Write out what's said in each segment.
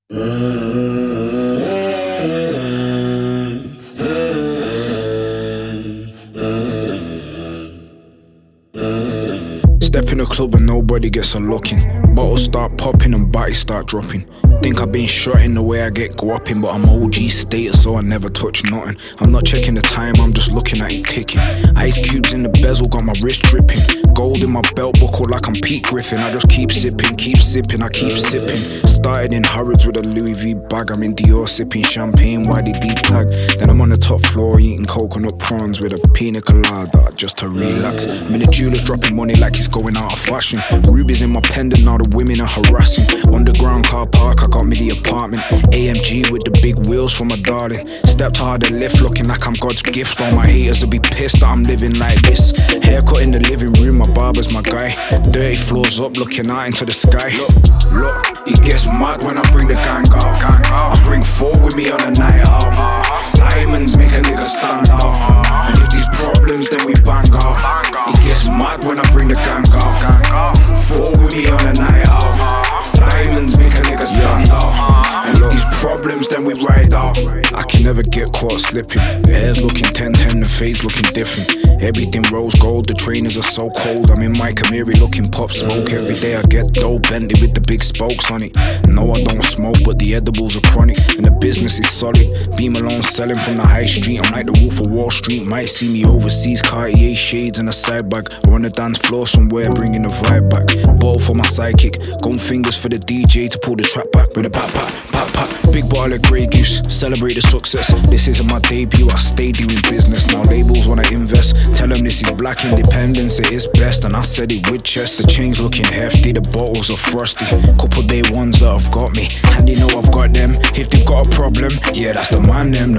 Step in the club and nobody gets a look in. Bottles start popping and bodies start dropping. Think I've been shot in the way I get guapping, but I'm OG status, so I never touch nothing. I'm not checking the time, I'm just looking at it ticking. Ice cubes in the bezel, got my wrist dripping. Gold in my belt buckle like I'm Pete Griffin. I just keep sipping, I keep sipping. Started in Harrods with a Louis V bag. I'm in Dior sipping champagne, YDD tag. Then I'm on the top floor eating coconut prawns with a pina colada just to relax. I'm in the jewelers dropping money like it's going out of fashion. Rubies in my pendant, now the women are harassing. Underground car park, I got me the apartment. AMG with the big wheels for my darling. Stepped hard and left looking like I'm God's gift. All my haters will be pissed that I'm living like this. Haircut in the living room, my barber's my guy. Dirty floors up, looking out into the sky. Look, it gets mad when I bring the gang out. I bring four with me on a night out. Diamonds make a nigga stand out. And if these problems, then we bang out. It gets mad when I bring the gang out. Four with me on a night out. Diamonds make a nigga stand out. And if these problems, then we ride out. I can never get caught slipping. The hair's looking 10-10, the face looking different. Everything rose gold, the trainers are so cold. I'm in my Camry looking pop smoke. Every day I get dope, Bentley with the big spokes on it. No, I don't smoke, but the edibles are chronic. And the business is solid. Beam alone selling from the high street. I'm like the Wolf of Wall Street. Might see me overseas, Cartier shades and a side bag. Or on the dance floor somewhere, bringing the vibe back. Bottle for my sidekick, gun fingers for the DJ to pull the track back with a pat pat, pat pat. Big bottle of Grey Goose, celebrate the success. This isn't my debut, I stay doing business. Now labels when I invest, tell them this is black independence, it is best. And I said it with chest, the chains looking hefty, the bottles are frosty. Couple day ones that have got me, and you know I've got them. If they've got a problem, yeah, that's the man them.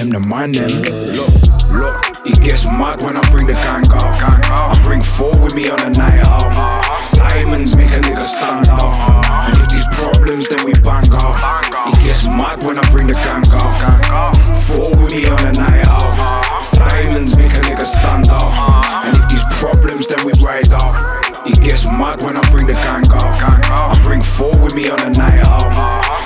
Look, it gets mad when I bring the gang out. I bring four with me on a night out. Diamonds make a nigga stand out. And if these problems, then we bang out. It gets mad when I bring the gang out. Four with me on a night out. Diamonds make a nigga stand out. And if these problems, then we ride out. It gets mad when I bring the gang out. I bring four with me on a night out.